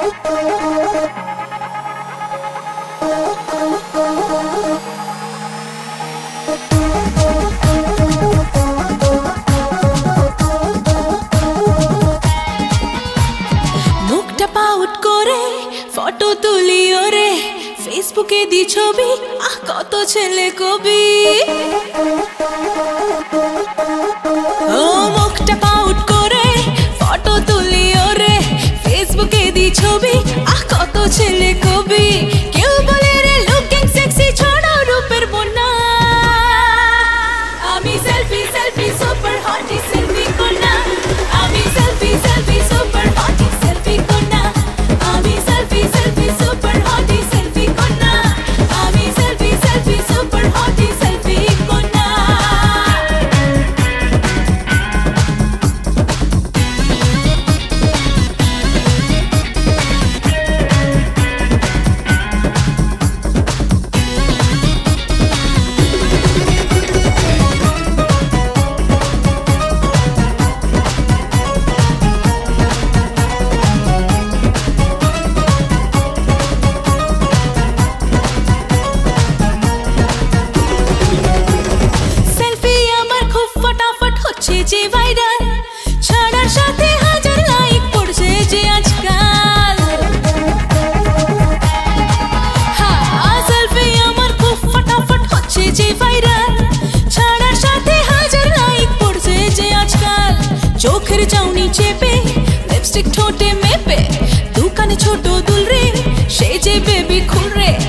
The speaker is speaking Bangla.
মুখটা পাউট করে ফটো তুলিও রে, ফেসবুকে দি ছবি, কত ছেলে কবি। ও মুখটা পাউট করে ফটো তুলিও রে, ফেসবুকে দি ছবি, কত ছেলে কবি। কেউ বলে রে লুকিং সেক্সি, ছড়ো রূপের বন্যা। আমি selfie selfie super hottie selfie কোনা, আমি selfie selfie super hottie selfie কোনা, আমি selfie selfie super hottie selfie কোনা, আমি selfie selfie super hottie selfie কোনা। যে ভাইরাল ছাড়ার সাথে হাজার লাইক পড়ছে যে আজকাল। সেলফি আমার খুব ফটাফট হচ্ছে যে ভাইরাল, ছাড়ার সাথে হাজার লাইক পড়ছে যে আজকাল। চোখের চাউনি চেপে লিপস্টিক ঠোঁটে মেপে, দোকানে ছোট দুল রে, সে যে বেবি খুল রে,